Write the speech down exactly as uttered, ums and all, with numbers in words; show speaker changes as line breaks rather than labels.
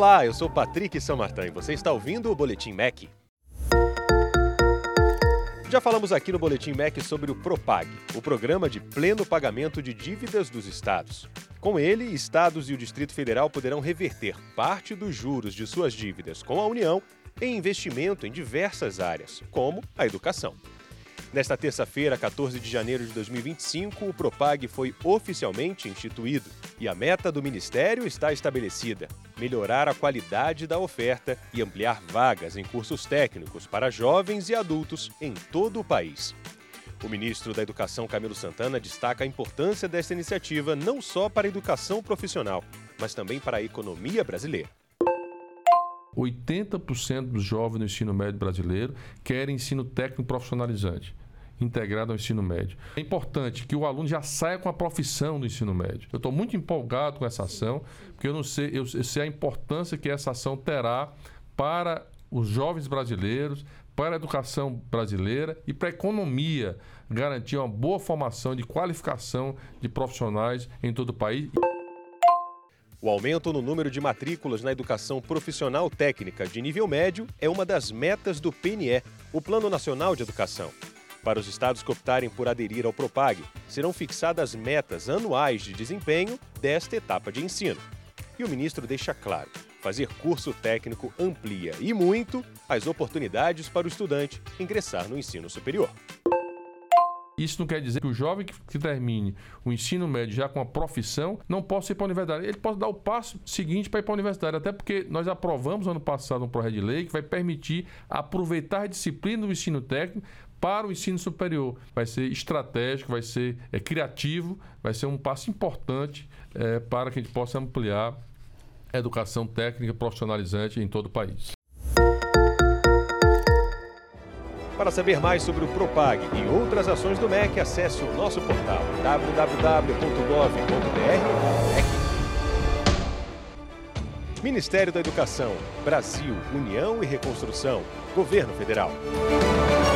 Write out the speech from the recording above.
Olá, eu sou Patrick Samartin e você está ouvindo o Boletim M E C. Já falamos aqui no Boletim M E C sobre o Propag, o Programa de Pleno Pagamento de Dívidas dos Estados. Com ele, estados e o Distrito Federal poderão reverter parte dos juros de suas dívidas com a União em investimento em diversas áreas, como a educação. Nesta terça-feira, quatorze de janeiro de dois mil e vinte e cinco, o Propag foi oficialmente instituído e a meta do Ministério está estabelecida: melhorar a qualidade da oferta e ampliar vagas em cursos técnicos para jovens e adultos em todo o país. O ministro da Educação, Camilo Santana, destaca a importância desta iniciativa não só para a educação profissional, mas também para a economia brasileira.
oitenta por cento dos jovens no ensino médio brasileiro querem ensino técnico profissionalizante, integrado ao ensino médio. É importante que o aluno já saia com a profissão do ensino médio. Eu estou muito empolgado com essa ação, porque eu não sei, eu, eu sei a importância que essa ação terá para os jovens brasileiros, para a educação brasileira e para a economia, garantir uma boa formação de qualificação de profissionais em todo o país.
O aumento no número de matrículas na educação profissional técnica de nível médio é uma das metas do P N E, o Plano Nacional de Educação. Para os estados que optarem por aderir ao Propag, serão fixadas metas anuais de desempenho desta etapa de ensino. E o ministro deixa claro: fazer curso técnico amplia e muito as oportunidades para o estudante ingressar no ensino superior.
Isso não quer dizer que o jovem que, que termine o ensino médio já com a profissão não possa ir para a universidade. Ele pode dar o passo seguinte para ir para a universidade, até porque nós aprovamos ano passado um projeto de lei que vai permitir aproveitar a disciplina do ensino técnico para o ensino superior. Vai ser estratégico, vai ser é, criativo, vai ser um passo importante é, para que a gente possa ampliar a educação técnica profissionalizante em todo o país.
Para saber mais sobre o Propag e outras ações do M E C, acesse o nosso portal w w w ponto gov ponto b r barra M E C. Ministério da Educação, Brasil, União e Reconstrução, Governo Federal.